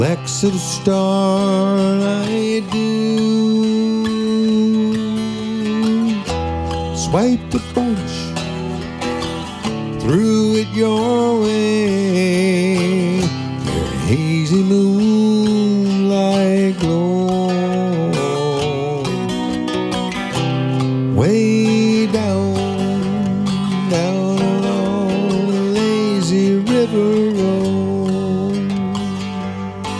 Exit starlight dew. Swipe the bunch, threw it your way. Your hazy moon